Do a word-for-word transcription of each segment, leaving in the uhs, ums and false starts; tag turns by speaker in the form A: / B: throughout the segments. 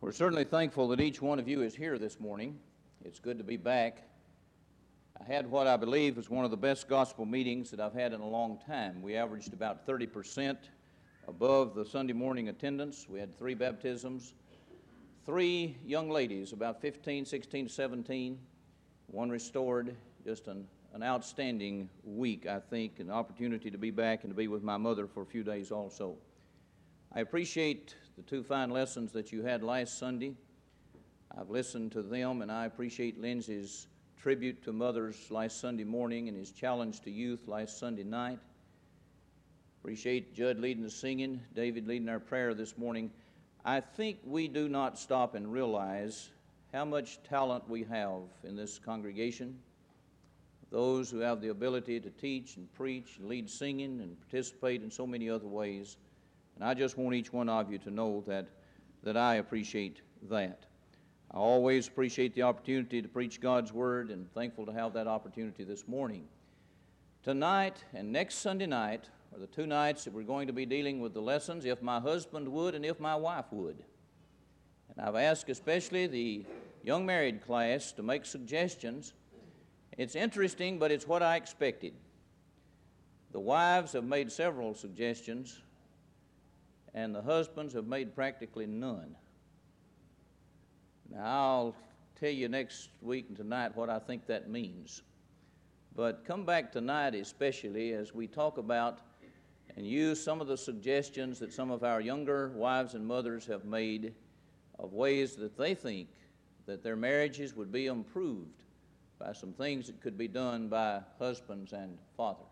A: We're certainly thankful that each one of you is here this morning. It's good to be back. I had what I believe was one of the best gospel meetings that I've had in a long time. We averaged about thirty percent above the Sunday morning attendance. We had three baptisms, three young ladies, about fifteen, sixteen, seventeen, one restored. Just an, an outstanding week, I think, an opportunity to be back and to be with my mother for a few days also. I appreciate the two fine lessons that you had last Sunday. I've listened to them, and I appreciate Lindsay's tribute to mothers last Sunday morning and his challenge to youth last Sunday night. Appreciate Judd leading the singing, David leading our prayer this morning. I think we do not stop and realize how much talent we have in this congregation. Those who have the ability to teach and preach and lead singing and participate in so many other ways. And I just want each one of you to know that, that I appreciate that. I always appreciate the opportunity to preach God's Word, and thankful to have that opportunity this morning. Tonight and next Sunday night are the two nights that we're going to be dealing with the lessons, if my husband would and if my wife would. And I've asked especially the young married class to make suggestions. It's interesting, but it's what I expected. The wives have made several suggestions, and the husbands have made practically none. Now, I'll tell you next week and tonight what I think that means. But come back tonight especially as we talk about and use some of the suggestions that some of our younger wives and mothers have made of ways that they think that their marriages would be improved by some things that could be done by husbands and fathers.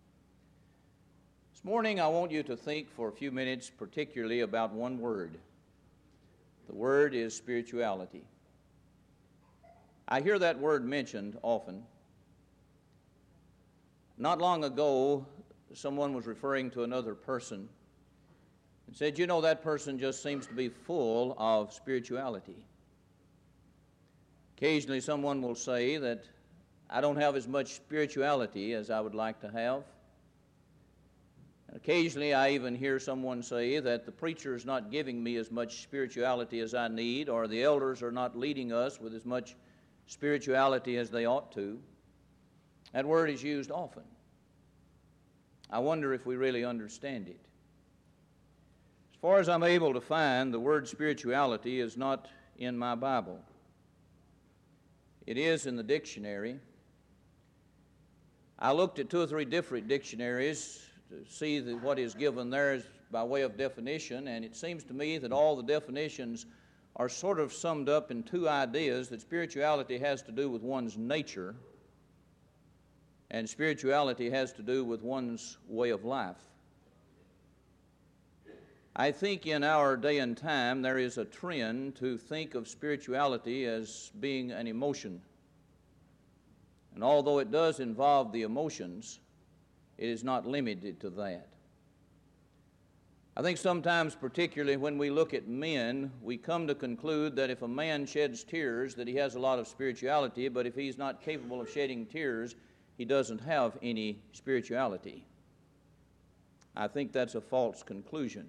A: This morning I want you to think for a few minutes particularly about one word. The word is spirituality. I hear that word mentioned often. Not long ago, someone was referring to another person and said, you know, that person just seems to be full of spirituality. Occasionally someone will say that I don't have as much spirituality as I would like to have. And occasionally I even hear someone say that the preacher is not giving me as much spirituality as I need, or the elders are not leading us with as much spirituality as they ought to. That word is used often. I wonder if we really understand it. As far as I'm able to find, the word spirituality is not in my Bible. It is in the dictionary. I looked at two or three different dictionaries to see that what is given there is by way of definition, and it seems to me that all the definitions are sort of summed up in two ideas, that spirituality has to do with one's nature, and spirituality has to do with one's way of life. I think in our day and time there is a trend to think of spirituality as being an emotion. And although it does involve the emotions, it is not limited to that. I think sometimes, particularly when we look at men, we come to conclude that if a man sheds tears, that he has a lot of spirituality, but if he's not capable of shedding tears, he doesn't have any spirituality. I think that's a false conclusion.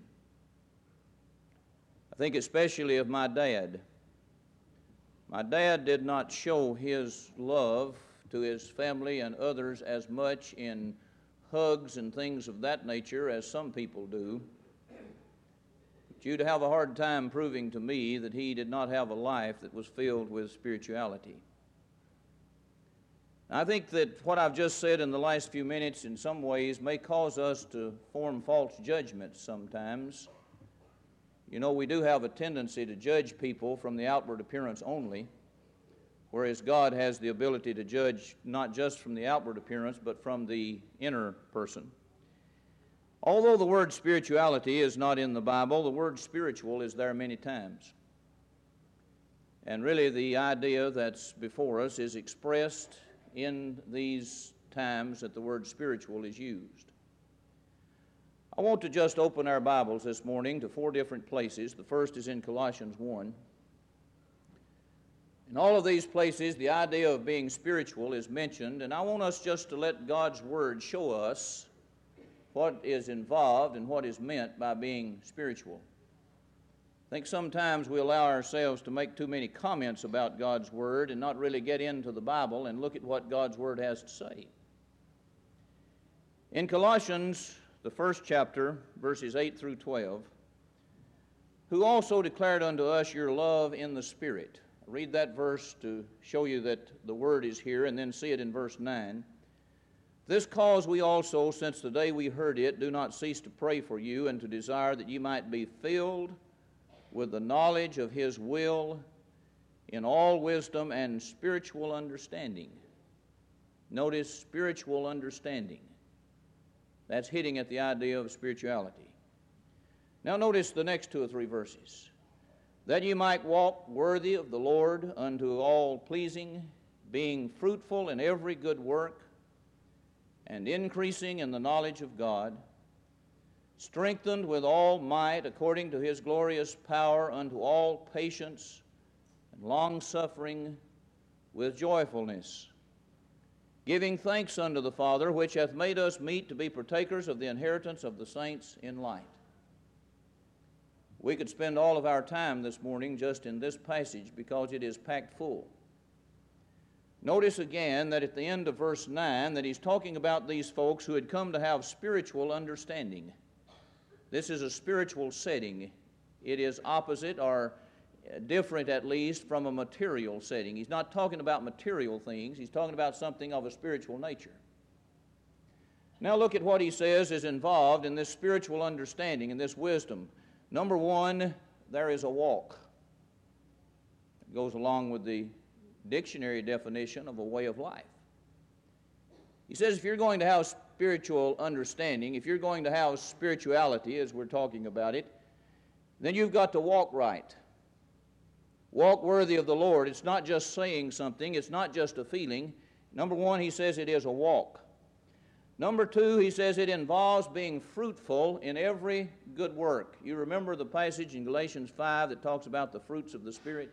A: I think especially of my dad. My dad did not show his love to his family and others as much in hugs and things of that nature as some people do. But you'd have a hard time proving to me that he did not have a life that was filled with spirituality. I think that what I've just said in the last few minutes in some ways may cause us to form false judgments sometimes. You know, we do have a tendency to judge people from the outward appearance only, whereas God has the ability to judge not just from the outward appearance, but from the inner person. Although the word spirituality is not in the Bible, the word spiritual is there many times. And really the idea that's before us is expressed in these times that the word spiritual is used. I want to just open our Bibles this morning to four different places. The first is in Colossians one. In all of these places, the idea of being spiritual is mentioned, and I want us just to let God's Word show us what is involved and what is meant by being spiritual. think sometimes we allow ourselves to make too many comments about God's Word and not really get into the Bible and look at what God's Word has to say. In Colossians, the first chapter, verses eight through twelve, who also declared unto us your love in the Spirit. I'll read that verse to show you that the Word is here, and then see it in verse nine. This cause we also, since the day we heard it, do not cease to pray for you and to desire that you might be filled with the knowledge of His will in all wisdom and spiritual understanding. Notice spiritual understanding. That's hitting at the idea of spirituality. Now notice the next two or three verses. That you might walk worthy of the Lord unto all pleasing, being fruitful in every good work, and increasing in the knowledge of God, strengthened with all might according to His glorious power unto all patience and long-suffering with joyfulness, giving thanks unto the Father, which hath made us meet to be partakers of the inheritance of the saints in light. We could spend all of our time this morning just in this passage because it is packed full. Notice again that at the end of verse nine that he's talking about these folks who had come to have spiritual understanding. This is a spiritual setting. It is opposite or different at least from a material setting. He's not talking about material things. He's talking about something of a spiritual nature. Now look at what he says is involved in this spiritual understanding and this wisdom. Number one, there is a walk. It goes along with the dictionary definition of a way of life. He says if you're going to have spiritual understanding, if you're going to have spirituality as we're talking about it, then you've got to walk right. Walk worthy of the Lord. It's not just saying something. It's not just a feeling. Number one, he says it is a walk. Number two, he says it involves being fruitful in every good work. You remember the passage in Galatians five that talks about the fruits of the Spirit?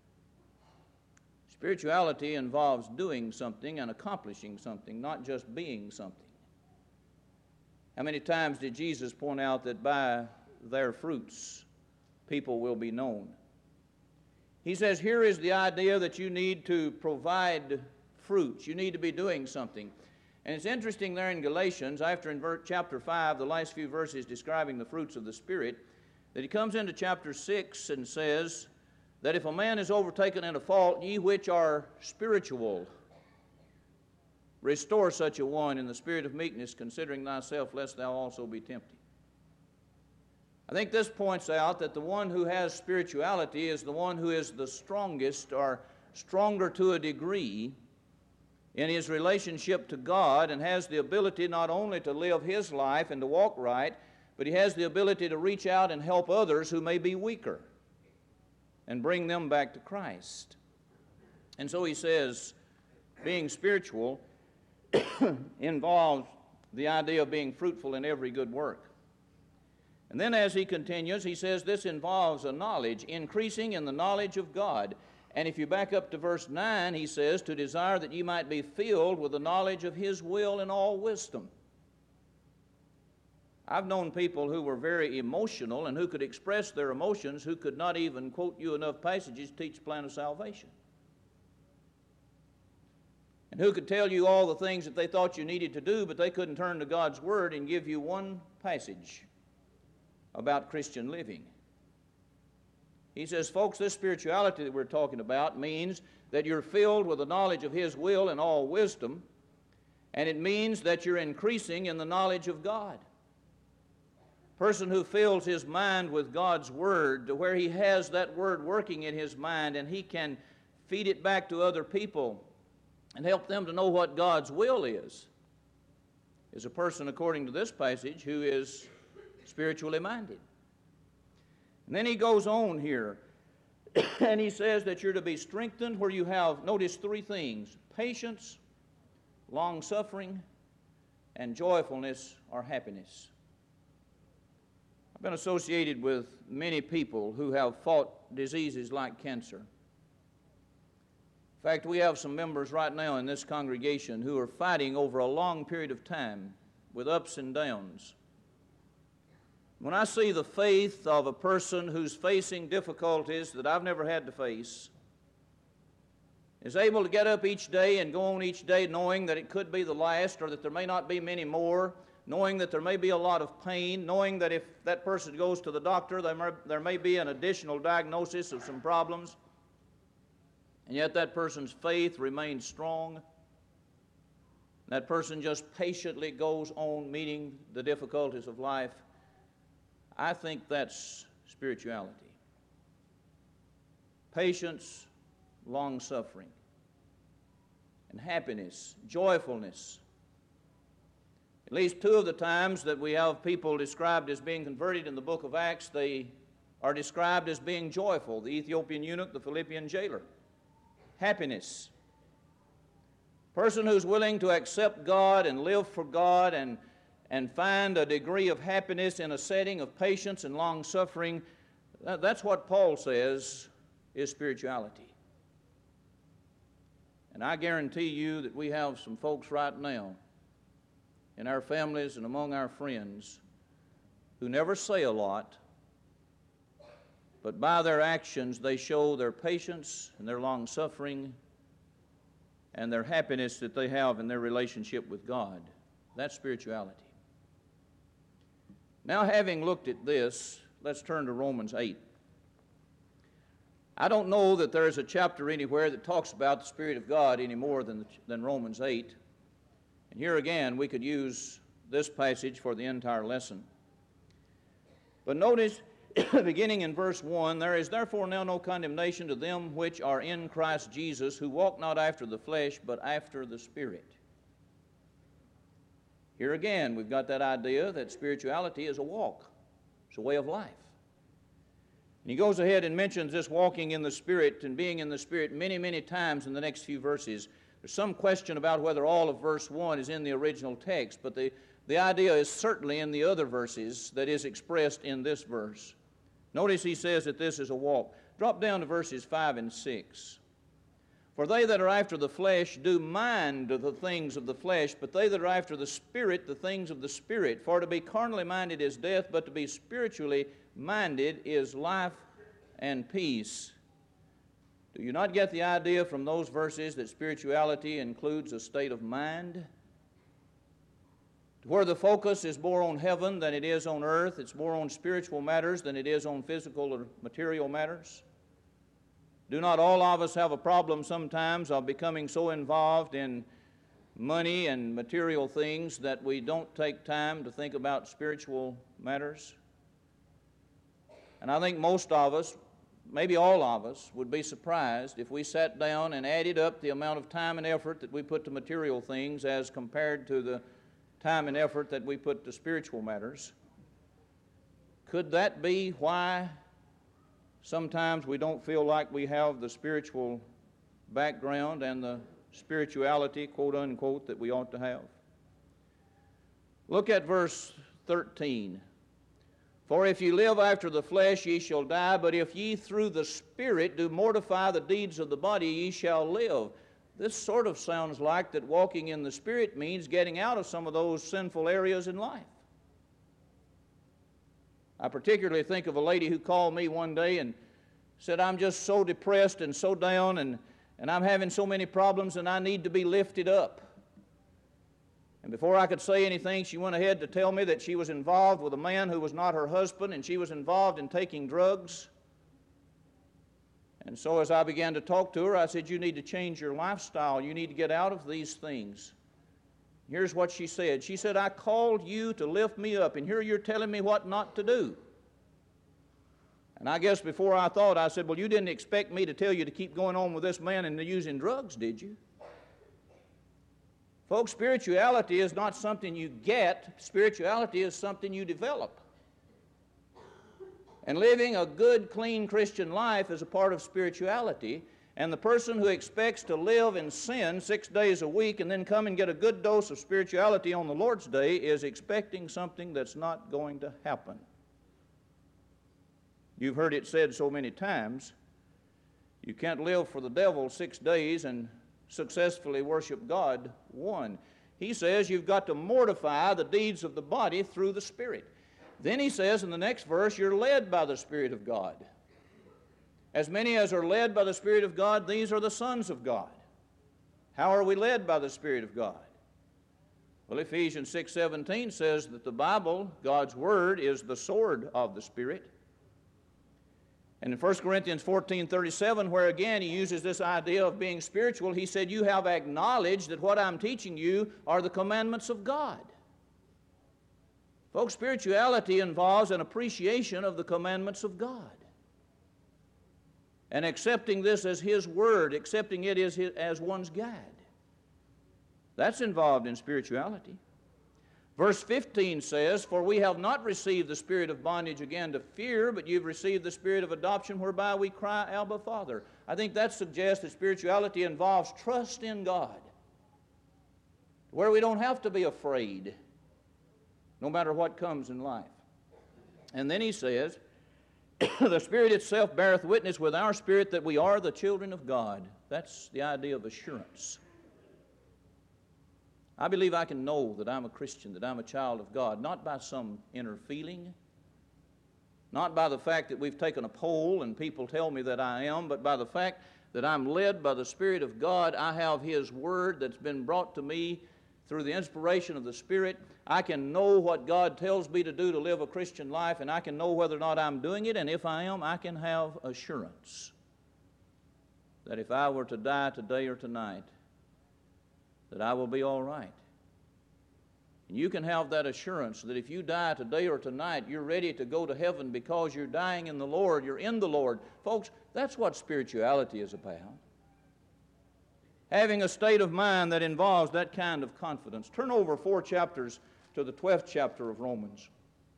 A: Spirituality involves doing something and accomplishing something, not just being something. How many times did Jesus point out that by their fruits people will be known? He says here is the idea that you need to provide fruits. You need to be doing something. And it's interesting there in Galatians, after in chapter five, the last few verses describing the fruits of the Spirit, that he comes into chapter six and says that if a man is overtaken in a fault, ye which are spiritual, restore such a one in the spirit of meekness, considering thyself, lest thou also be tempted. I think this points out that the one who has spirituality is the one who is the strongest or stronger to a degree in his relationship to God and has the ability not only to live his life and to walk right, but he has the ability to reach out and help others who may be weaker and bring them back to Christ. And so he says, being spiritual involves the idea of being fruitful in every good work. And then as he continues, he says this involves a knowledge, increasing in the knowledge of God. And if you back up to verse nine, he says, to desire that you might be filled with the knowledge of His will in all wisdom. I've known people who were very emotional and who could express their emotions, who could not even quote you enough passages to teach the plan of salvation. And who could tell you all the things that they thought you needed to do, but they couldn't turn to God's Word and give you one passage about Christian living. He says, folks, this spirituality that we're talking about means that you're filled with the knowledge of His will and all wisdom, and it means that you're increasing in the knowledge of God. Person who fills his mind with God's Word to where he has that Word working in his mind and he can feed it back to other people and help them to know what God's will is, is a person, according to this passage, who is spiritually minded. And then he goes on here and he says that you're to be strengthened where you have, notice three things: patience, long-suffering, and joyfulness or happiness. I've been associated with many people who have fought diseases like cancer. In fact, we have some members right now in this congregation who are fighting over a long period of time with ups and downs. When I see the faith of a person who's facing difficulties that I've never had to face, is able to get up each day and go on each day knowing that it could be the last or that there may not be many more, knowing that there may be a lot of pain, knowing that if that person goes to the doctor, there may, there may be an additional diagnosis of some problems, and yet that person's faith remains strong. That person just patiently goes on meeting the difficulties of life. I think that's spirituality. Patience, long-suffering, and happiness, joyfulness. At least two of the times that we have people described as being converted in the book of Acts, they are described as being joyful. The Ethiopian eunuch, the Philippian jailer. Happiness. Person who's willing to accept God and live for God and, and find a degree of happiness in a setting of patience and long-suffering, that, that's what Paul says is spirituality. And I guarantee you that we have some folks right now in our families and among our friends who never say a lot, but by their actions they show their patience and their long-suffering and their happiness that they have in their relationship with God. That's spirituality. Now, having looked at this, let's turn to Romans eight. I don't know that there is a chapter anywhere that talks about the Spirit of God any more than, than Romans eight. And here again, we could use this passage for the entire lesson. But notice, beginning in verse one, there is therefore now no condemnation to them which are in Christ Jesus, who walk not after the flesh, but after the Spirit. Here again, we've got that idea that spirituality is a walk. It's a way of life. And he goes ahead and mentions this walking in the Spirit and being in the Spirit many, many times in the next few verses. There's some question about whether all of verse one is in the original text, but the, the idea is certainly in the other verses that is expressed in this verse. Notice he says that this is a walk. Drop down to verses five and six. For they that are after the flesh do mind the things of the flesh, but they that are after the Spirit, the things of the Spirit. For to be carnally minded is death, but to be spiritually minded is life and peace. Do you not get the idea from those verses that spirituality includes a state of mind? Where the focus is more on heaven than it is on earth, it's more on spiritual matters than it is on physical or material matters. Do not all of us have a problem sometimes of becoming so involved in money and material things that we don't take time to think about spiritual matters? And I think most of us, maybe all of us, would be surprised if we sat down and added up the amount of time and effort that we put to material things as compared to the time and effort that we put to spiritual matters. Could that be why sometimes we don't feel like we have the spiritual background and the spirituality, quote unquote, that we ought to have? Look at verse thirteen. For if ye live after the flesh, ye shall die, but if ye through the Spirit do mortify the deeds of the body, ye shall live. This sort of sounds like that walking in the Spirit means getting out of some of those sinful areas in life. I particularly think of a lady who called me one day and said, I'm just so depressed and so down, and, and I'm having so many problems, and I need to be lifted up. And before I could say anything, she went ahead to tell me that she was involved with a man who was not her husband, and she was involved in taking drugs. And so as I began to talk to her, I said, you need to change your lifestyle. You need to get out of these things. Here's what she said. She said, I called you to lift me up, and here you're telling me what not to do. And I guess before I thought, I said, well, you didn't expect me to tell you to keep going on with this man and using drugs, did you? Folks, spirituality is not something you get. Spirituality is something you develop. And living a good, clean Christian life is a part of spirituality. And the person who expects to live in sin six days a week and then come and get a good dose of spirituality on the Lord's Day is expecting something that's not going to happen. You've heard it said so many times, you can't live for the devil six days and successfully worship God one. He says you've got to mortify the deeds of the body through the Spirit. Then he says in the next verse, you're led by the Spirit of God. As many as are led by the Spirit of God, these are the sons of God. How are we led by the Spirit of God? Well, Ephesians six seventeen says that the Bible, God's Word, is the sword of the Spirit. And in First Corinthians fourteen thirty-seven, where again he uses this idea of being spiritual, he said, you have acknowledged that what I'm teaching you are the commandments of God. Folks, spirituality involves an appreciation of the commandments of God. And accepting this as His Word, accepting it as, his, as one's guide. That's involved in spirituality. Verse fifteen says, for we have not received the spirit of bondage again to fear, but you've received the spirit of adoption whereby we cry, Abba, Father. I think that suggests that spirituality involves trust in God, where we don't have to be afraid, no matter what comes in life. And then he says, the Spirit itself beareth witness with our spirit that we are the children of God. That's the idea of assurance. I believe I can know that I'm a Christian, that I'm a child of God, not by some inner feeling, not by the fact that we've taken a poll and people tell me that I am, but by the fact that I'm led by the Spirit of God. I have His Word that's been brought to me through the inspiration of the Spirit. I can know what God tells me to do to live a Christian life, and I can know whether or not I'm doing it, and if I am, I can have assurance that if I were to die today or tonight, that I will be all right. And you can have that assurance that if you die today or tonight, you're ready to go to heaven because you're dying in the Lord, you're in the Lord. Folks, that's what spirituality is about. Having a state of mind that involves that kind of confidence. Turn over four chapters to the twelfth chapter of Romans.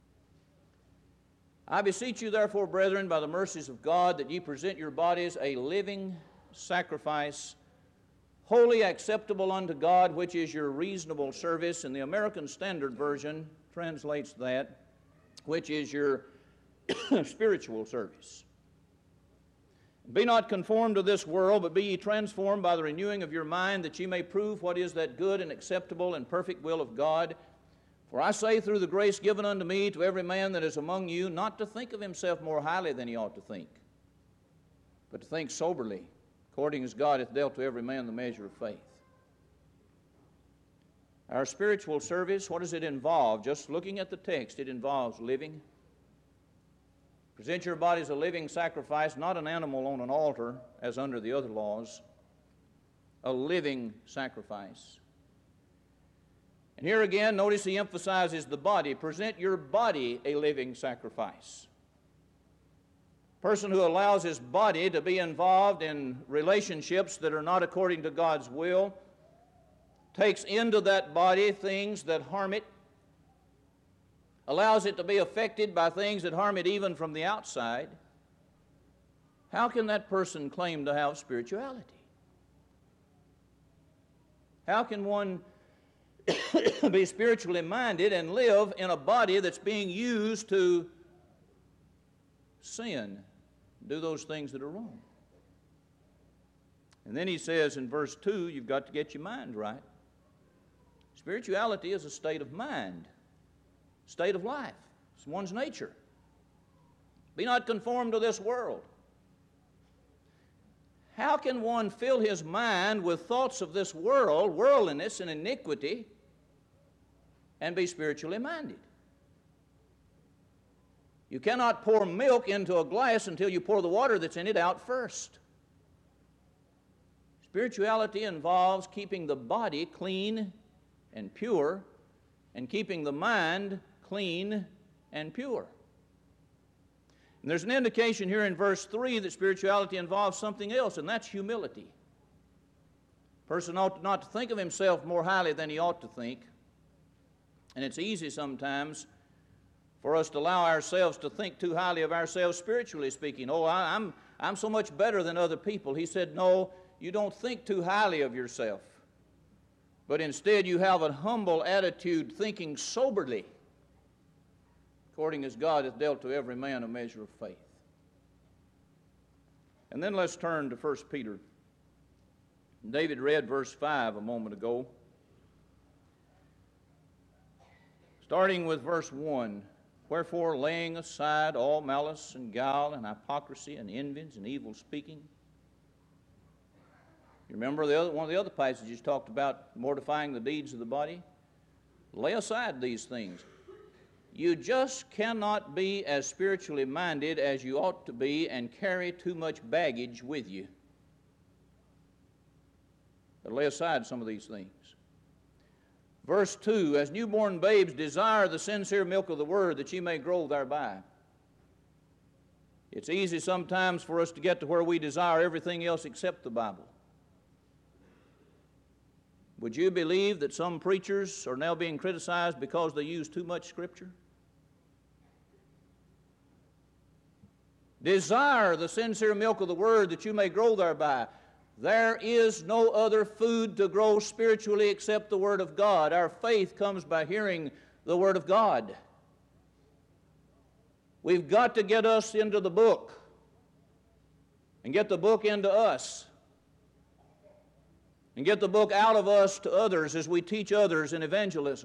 A: I beseech you, therefore, brethren, by the mercies of God, that ye present your bodies a living sacrifice, wholly acceptable unto God, which is your reasonable service. And the American Standard Version translates that, which is your spiritual service. Be not conformed to this world, but be ye transformed by the renewing of your mind, that ye may prove what is that good and acceptable and perfect will of God. For I say through the grace given unto me to every man that is among you, not to think of himself more highly than he ought to think, but to think soberly, according as God hath dealt to every man the measure of faith. Our spiritual service, what does it involve? Just looking at the text, it involves living. Present your body as a living sacrifice, not an animal on an altar, as under the other laws. A living sacrifice. And here again, notice he emphasizes the body. Present your body a living sacrifice. Person who allows his body to be involved in relationships that are not according to God's will, takes into that body things that harm it, allows it to be affected by things that harm it even from the outside. How can that person claim to have spirituality? How can one be spiritually minded and live in a body that's being used to sin, do those things that are wrong? And then he says in verse two, you've got to get your mind right. Spirituality is a state of mind, state of life. It's one's nature. Be not conformed to this world. How can one fill his mind with thoughts of this world, worldliness and iniquity, and be spiritually minded? You cannot pour milk into a glass until you pour the water that's in it out first. Spirituality involves keeping the body clean and pure, and keeping the mind clean and pure. And there's an indication here in verse three that spirituality involves something else, and that's humility. A person ought not to think of himself more highly than he ought to think. And it's easy sometimes for us to allow ourselves to think too highly of ourselves, spiritually speaking. Oh, I, I'm, I'm so much better than other people. He said, no, you don't think too highly of yourself, but instead you have a humble attitude, thinking soberly, according as God hath dealt to every man a measure of faith. And then let's turn to First Peter. David read verse five a moment ago. Starting with verse one, Wherefore, laying aside all malice and guile and hypocrisy and envies and evil speaking. You remember the other, one of the other passages talked about mortifying the deeds of the body? Lay aside these things. You just cannot be as spiritually minded as you ought to be and carry too much baggage with you. But lay aside some of these things. Verse two, as newborn babes desire the sincere milk of the word that ye may grow thereby. It's easy sometimes for us to get to where we desire everything else except the Bible. Would you believe that some preachers are now being criticized because they use too much Scripture? Desire the sincere milk of the word that you may grow thereby. There is no other food to grow spiritually except the Word of God. Our faith comes by hearing the Word of God. We've got to get us into the book and get the book into us and get the book out of us to others as we teach others in evangelism.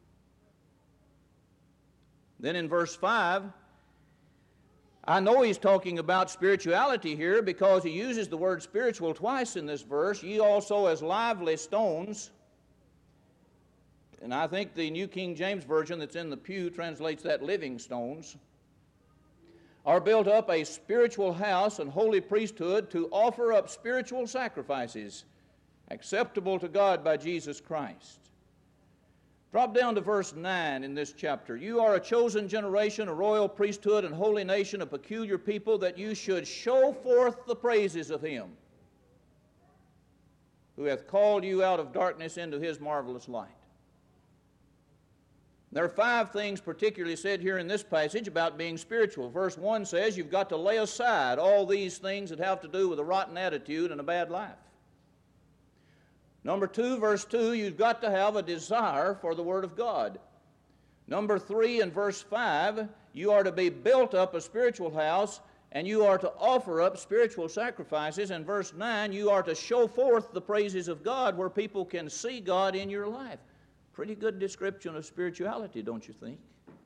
A: Then in verse five, I know he's talking about spirituality here because he uses the word spiritual twice in this verse. Ye also as lively stones. And I think the New King James Version that's in the pew translates that living stones. Are built up a spiritual house and holy priesthood to offer up spiritual sacrifices acceptable to God by Jesus Christ. Drop down to verse nine in this chapter. You are a chosen generation, a royal priesthood, and holy nation, a peculiar people, that you should show forth the praises of Him who hath called you out of darkness into His marvelous light. There are five things particularly said here in this passage about being spiritual. Verse one says you've got to lay aside all these things that have to do with a rotten attitude and a bad life. Number two, verse two, you've got to have a desire for the Word of God. Number three, in verse five, you are to be built up a spiritual house, and you are to offer up spiritual sacrifices. And verse nine, you are to show forth the praises of God where people can see God in your life. Pretty good description of spirituality, don't you think?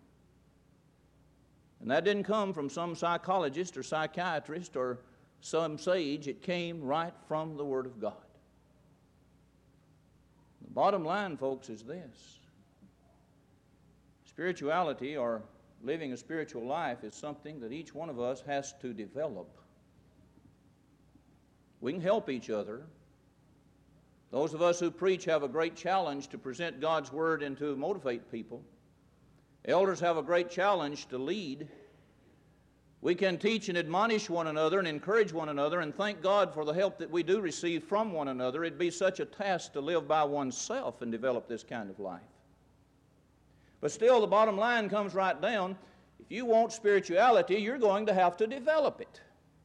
A: And that didn't come from some psychologist or psychiatrist or some sage. It came right from the Word of God. The bottom line, folks, is this. Spirituality, or living a spiritual life, is something that each one of us has to develop. We can help each other. Those of us who preach have a great challenge to present God's Word and to motivate people. Elders have a great challenge to lead. We can teach and admonish one another and encourage one another and thank God for the help that we do receive from one another. It'd be such a task to live by oneself and develop this kind of life. But still, the bottom line comes right down. If you want spirituality, you're going to have to develop it.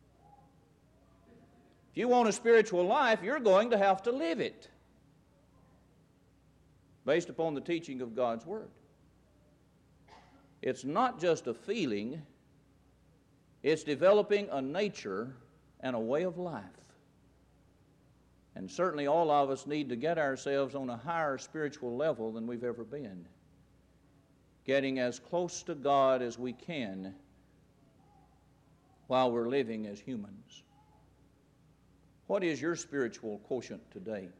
A: If you want a spiritual life, you're going to have to live it based upon the teaching of God's Word. It's not just a feeling. It's developing a nature and a way of life. And certainly all of us need to get ourselves on a higher spiritual level than we've ever been. Getting as close to God as we can while we're living as humans. What is your spiritual quotient today?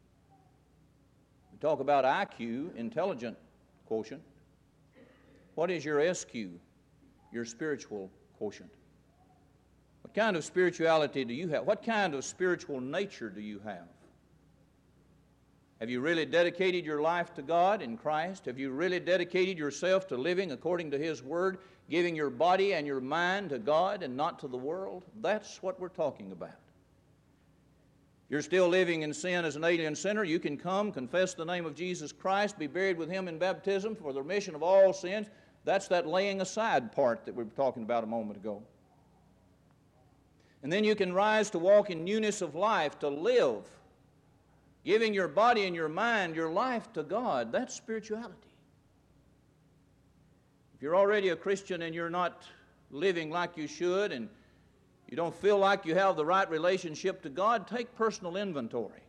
A: We talk about I Q, intelligent quotient. What is your S Q, your spiritual quotient? What kind of spirituality do you have? What kind of spiritual nature do you have? Have you really dedicated your life to God in Christ? Have you really dedicated yourself to living according to His Word, giving your body and your mind to God and not to the world? That's what we're talking about. If you're still living in sin as an alien sinner, you can come, confess the name of Jesus Christ, be buried with Him in baptism for the remission of all sins. That's that laying aside part that we were talking about a moment ago. And then you can rise to walk in newness of life, to live, giving your body and your mind, your life to God. That's spirituality. If you're already a Christian and you're not living like you should and you don't feel like you have the right relationship to God, take personal inventory.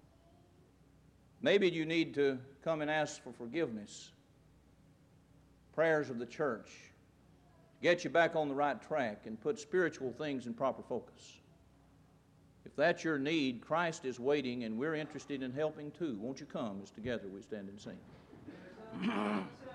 A: Maybe you need to come and ask for forgiveness. prayers of the church, get you back on the right track and put spiritual things in proper focus. If that's your need, Christ is waiting, and we're interested in helping too. Won't you come as together we stand and sing?